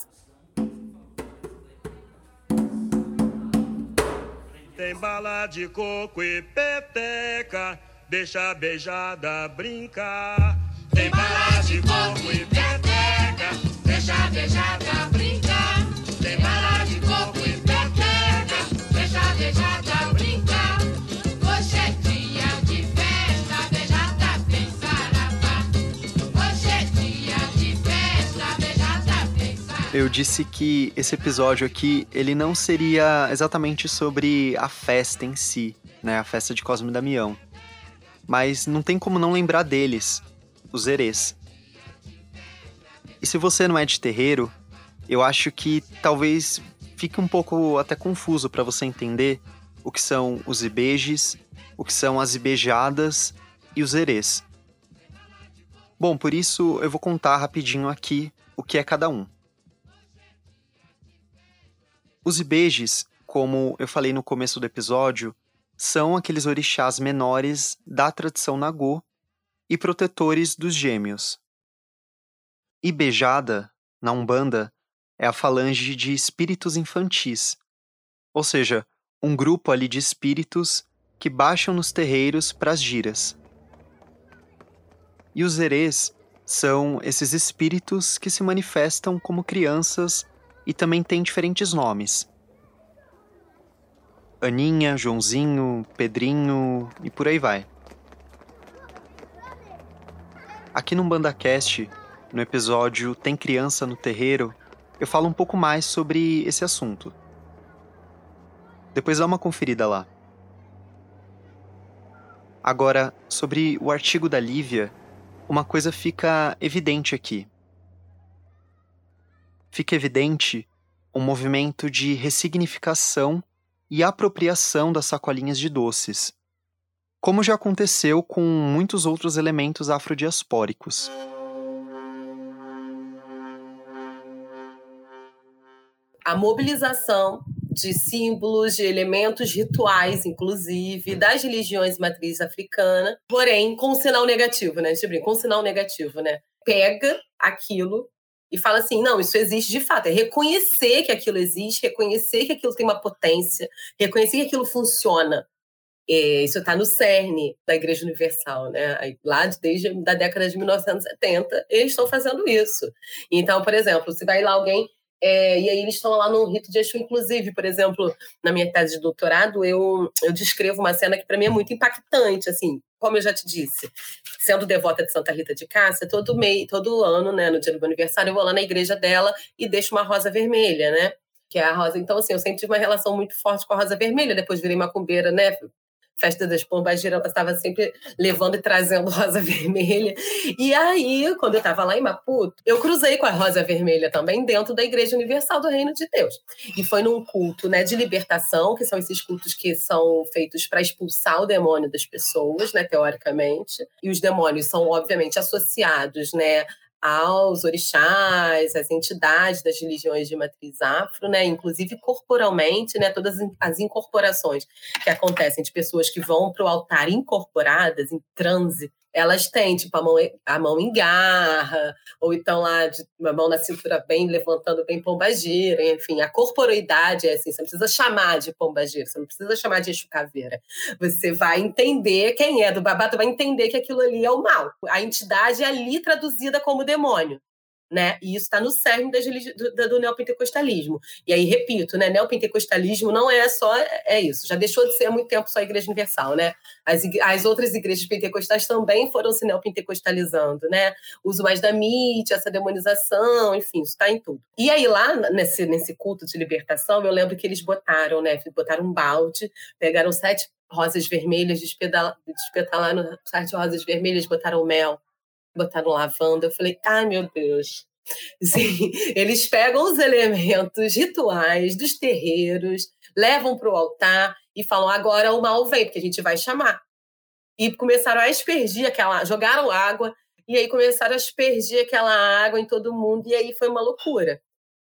Tem bala de coco e peteca, deixa a beijada brincar. Tem bala de coco e peteca, deixa a beijada brincar. Tem bala de coco e peteca, deixa a beijada brincar. Hoje é dia de festa, beijada bem saravá. Hoje é dia de festa, beijada bem saravá. Eu disse que esse episódio aqui, ele não seria exatamente sobre a festa em si, né? A festa de Cosme e Damião. Mas não tem como não lembrar deles, os herês. E se você não é de terreiro, eu acho que talvez fique um pouco até confuso para você entender o que são os ibejes, o que são as ibejadas e os herês. Bom, por isso eu vou contar rapidinho aqui o que é cada um. Os ibejes, como eu falei no começo do episódio, são aqueles orixás menores da tradição Nagô e protetores dos gêmeos. Ibejada, na Umbanda, é a falange de espíritos infantis, ou seja, um grupo ali de espíritos que baixam nos terreiros para as giras. E os herês são esses espíritos que se manifestam como crianças e também têm diferentes nomes. Aninha, Joãozinho, Pedrinho e por aí vai. Aqui no UmbandaCast, no episódio Tem Criança no Terreiro, eu falo um pouco mais sobre esse assunto. Depois dá uma conferida lá. Agora, sobre o artigo da Lívia, uma coisa fica evidente aqui. Fica evidente um movimento de ressignificação e apropriação das sacolinhas de doces, como já aconteceu com muitos outros elementos afrodiaspóricos. A mobilização de símbolos, de elementos rituais, inclusive, das religiões de matriz africana, porém com um sinal negativo, né? A gente brinca, com um sinal negativo, né? Pega aquilo e fala assim, não, isso existe de fato. É reconhecer que aquilo existe, reconhecer que aquilo tem uma potência, reconhecer que aquilo funciona. Isso está no cerne da Igreja Universal, né? Lá desde a década de 1970, eles estão fazendo isso. Então, por exemplo, se vai lá alguém... e aí eles estão lá no rito de Exu, inclusive, por exemplo, na minha tese de doutorado, eu descrevo uma cena que para mim é muito impactante, assim, como eu já te disse, sendo devota de Santa Rita de Cássia, todo ano, né, no dia do meu aniversário, eu vou lá na igreja dela e deixo uma rosa vermelha, né? Que é a rosa. Então, assim, eu sempre tive uma relação muito forte com a rosa vermelha. Depois virei macumbeira, né? Festa das Pombageiras, ela estava sempre levando e trazendo rosa vermelha. E aí, quando eu estava lá em Maputo, eu cruzei com a rosa vermelha também dentro da Igreja Universal do Reino de Deus. E foi num culto, né, de libertação, que são esses cultos que são feitos para expulsar o demônio das pessoas, né, teoricamente. E os demônios são, obviamente, associados, né, aos orixás, às entidades das religiões de matriz afro, né? Inclusive corporalmente, né? Todas as incorporações que acontecem de pessoas que vão para o altar incorporadas, em transe, elas têm, tipo, a mão em garra, ou então lá, a mão na cintura bem, levantando bem pombagira, enfim, a corporeidade é assim, você não precisa chamar de pombagira, você não precisa chamar de Exu Caveira. Você vai entender, quem é do babado vai entender que aquilo ali é o mal. A entidade é ali traduzida como demônio, né? E isso está no cerne do neopentecostalismo. E aí, repito, né? Neopentecostalismo não é só isso. Já deixou de ser há muito tempo só a Igreja Universal, né? As outras igrejas pentecostais também foram se neopentecostalizando, né? O uso mais da mídia, essa demonização, enfim, isso está em tudo. E aí, lá nesse culto de libertação, eu lembro que eles botaram, né? Botaram um balde, pegaram 7 rosas vermelhas, despetalaram 7 rosas vermelhas, botaram mel, botaram lavanda. Eu falei, ai, meu Deus. Sim, eles pegam os elementos rituais dos terreiros, levam para o altar e falam, agora o mal vem, porque a gente vai chamar. E começaram a aspergir jogaram água, e aí começaram a aspergir aquela água em todo mundo, e aí foi uma loucura.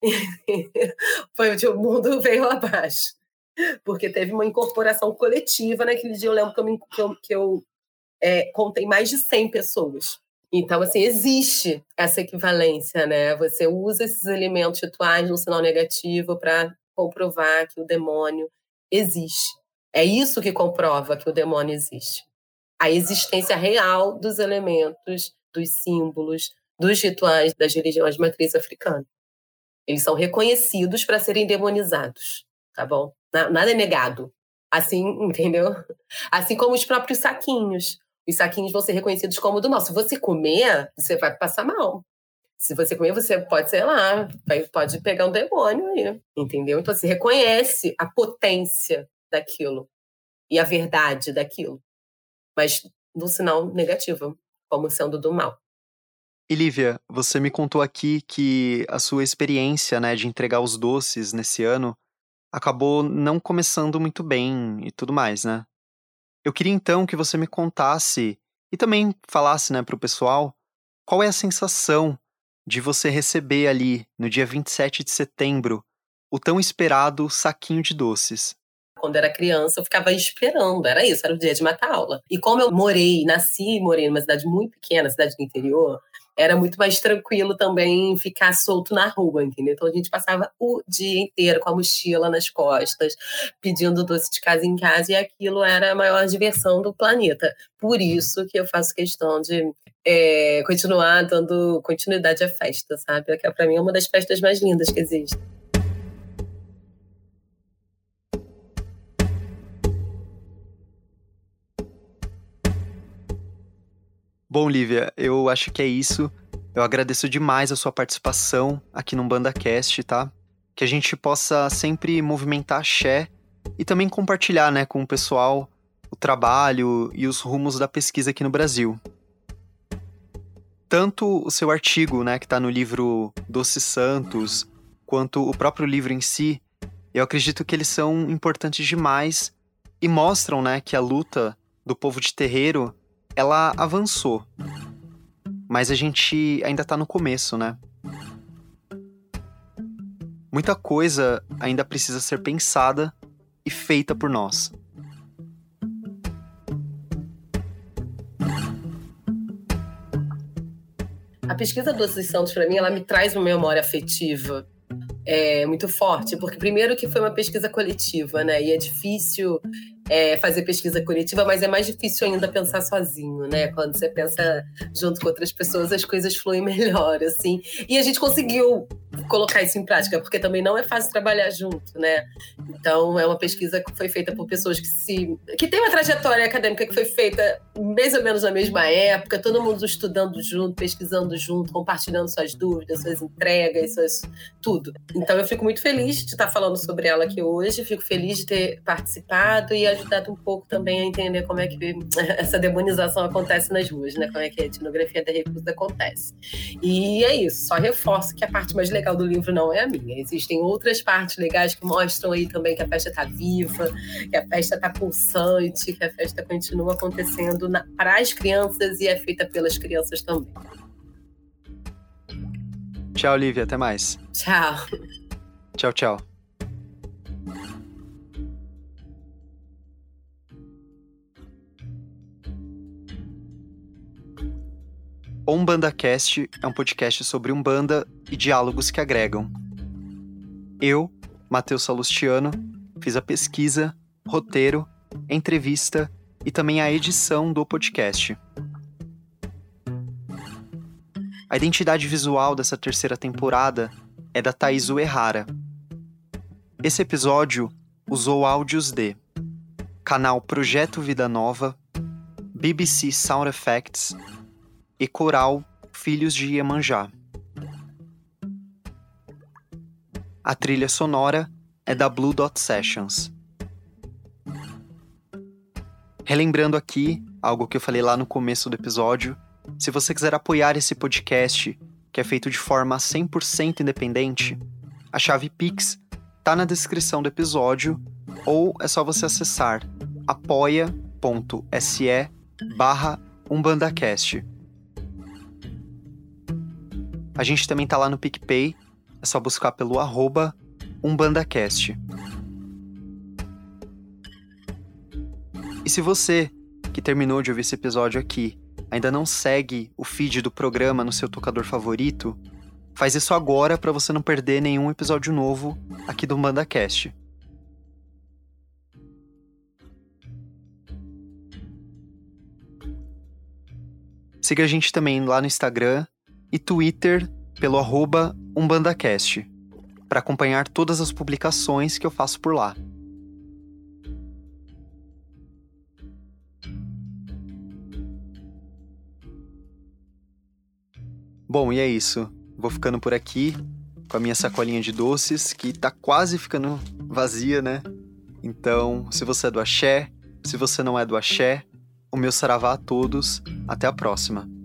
O mundo veio abaixo. Porque teve uma incorporação coletiva naquele dia. Eu lembro que eu contei mais de 100 pessoas. Então, assim, existe essa equivalência, né? Você usa esses elementos rituais no sinal negativo para comprovar que o demônio existe. É isso que comprova que o demônio existe. A existência real dos elementos, dos símbolos, dos rituais das religiões de matriz africana. Eles são reconhecidos para serem demonizados, tá bom? Nada é negado. Assim, entendeu? Assim como os próprios saquinhos. Os saquinhos vão ser reconhecidos como do mal. Se você comer, você vai passar mal. Se você comer, você pode, sei lá, pode pegar um demônio aí, entendeu? Então, você reconhece a potência daquilo e a verdade daquilo, mas no sinal negativo, como sendo do mal. E Lívia, você me contou aqui que a sua experiência, né, de entregar os doces nesse ano acabou não começando muito bem e tudo mais, né? Eu queria então que você me contasse e também falasse, né, para o pessoal qual é a sensação de você receber ali, no dia 27 de setembro, o tão esperado saquinho de doces. Quando era criança, eu ficava esperando, era isso, era o dia de matar aula. E como eu nasci e morei numa cidade muito pequena, cidade do interior, era muito mais tranquilo também ficar solto na rua, entendeu? Então a gente passava o dia inteiro com a mochila nas costas, pedindo doce de casa em casa, e aquilo era a maior diversão do planeta. Por isso que eu faço questão de continuar dando continuidade à festa, sabe? Que para mim é uma das festas mais lindas que existe. Bom, Lívia, eu acho que é isso. Eu agradeço demais a sua participação aqui no BandaCast, tá? Que a gente possa sempre movimentar axé e também compartilhar, né, com o pessoal o trabalho e os rumos da pesquisa aqui no Brasil. Tanto o seu artigo, né, que está no livro Doces Santos, quanto o próprio livro em si, eu acredito que eles são importantes demais e mostram, né, que a luta do povo de terreiro ela avançou, mas a gente ainda tá no começo, né? Muita coisa ainda precisa ser pensada e feita por nós. A pesquisa Doces Santos, para mim, ela me traz uma memória afetiva muito forte, porque primeiro que foi uma pesquisa coletiva, né? E é difícil fazer pesquisa coletiva, mas é mais difícil ainda pensar sozinho, né? Quando você pensa junto com outras pessoas, as coisas fluem melhor, assim. E a gente conseguiu colocar isso em prática, porque também não é fácil trabalhar junto, né? Então, é uma pesquisa que foi feita por pessoas que tem uma trajetória acadêmica que foi feita mais ou menos na mesma época, todo mundo estudando junto, pesquisando junto, compartilhando suas dúvidas, suas entregas, tudo. Então, eu fico muito feliz de estar falando sobre ela aqui hoje, fico feliz de ter participado e ajudado um pouco também a entender como é que essa demonização acontece nas ruas, né? Como é que a etnografia da recusa acontece. E é isso, só reforço que a parte mais legal do livro não é a minha. Existem outras partes legais que mostram aí também que a festa está viva, que a festa está pulsante, que a festa continua acontecendo para as crianças e é feita pelas crianças também. Tchau, Lívia. Até mais. Tchau. Tchau, tchau. O UmbandaCast é um podcast sobre Umbanda e diálogos que agregam. Eu, Matheus Salustiano, fiz a pesquisa, roteiro, entrevista e também a edição do podcast. A identidade visual dessa terceira temporada é da Thaís Uehara. Esse episódio usou áudios de canal Projeto Vida Nova, BBC Sound Effects e coral Filhos de Iemanjá. A trilha sonora é da Blue Dot Sessions. Relembrando aqui, algo que eu falei lá no começo do episódio, se você quiser apoiar esse podcast, que é feito de forma 100% independente, a chave Pix tá na descrição do episódio ou é só você acessar apoia.se/umbandacast. A gente também tá lá no PicPay, é só buscar pelo @umbandacast. E se você, que terminou de ouvir esse episódio aqui, ainda não segue o feed do programa no seu tocador favorito, faz isso agora para você não perder nenhum episódio novo aqui do UmbandAcast. Siga a gente também lá no Instagram e Twitter pelo @umbandacast, para acompanhar todas as publicações que eu faço por lá. Bom, e é isso. Vou ficando por aqui com a minha sacolinha de doces, que tá quase ficando vazia, né? Então, se você é do axé, se você não é do axé, o meu saravá a todos. Até a próxima.